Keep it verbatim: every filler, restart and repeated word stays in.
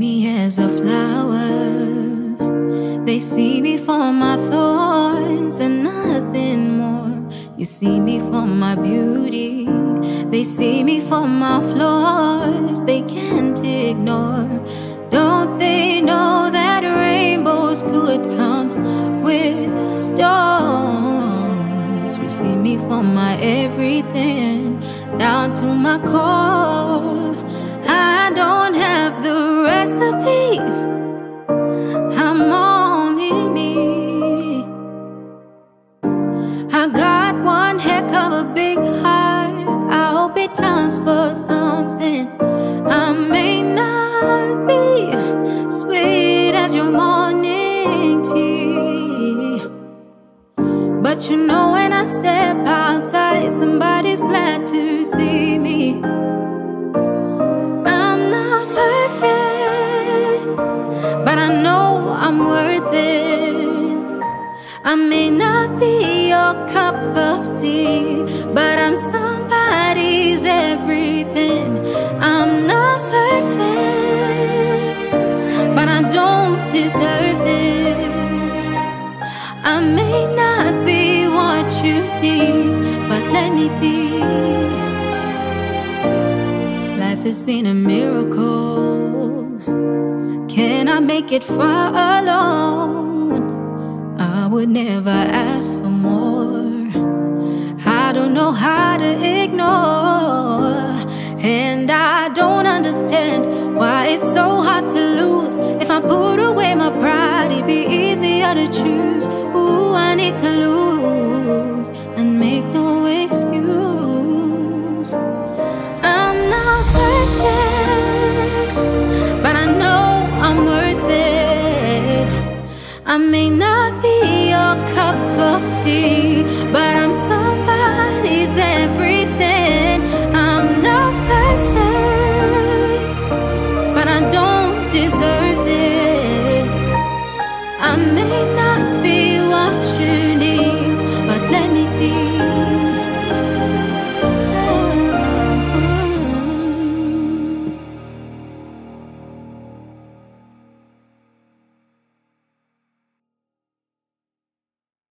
me as a flower. They see me for my thorns and nothing more. You see me for my beauty. They see me for my flaws. They can't ignore. Don't they know that rainbows could come with storms? You see me for my everything, down to my core. I don't have the recipe. I'm only me. I got one heck of a big heart. I hope it counts for something. I may not be sweet as your morning tea, but you know when I step outside, somebody's glad to see me. I'm not perfect, but I know I'm worth it. I may not be your cup of tea, but I'm somebody's everything. I'm not perfect, but I don't deserve this. I may not be what you need, but let me be. Life has been a miracle. Can I make it far alone? I would never ask for more. I don't know how to ignore, and I don't understand why it's so hard to lose. If I put away my pride, it'd be easier to choose who I need to lose and make no excuse. I'm not perfect, but I know I'm worth it. I may not be your cup of tea, but I'm somebody's everything. I'm not perfect, but I don't deserve this. I may not be what you need, but let me be.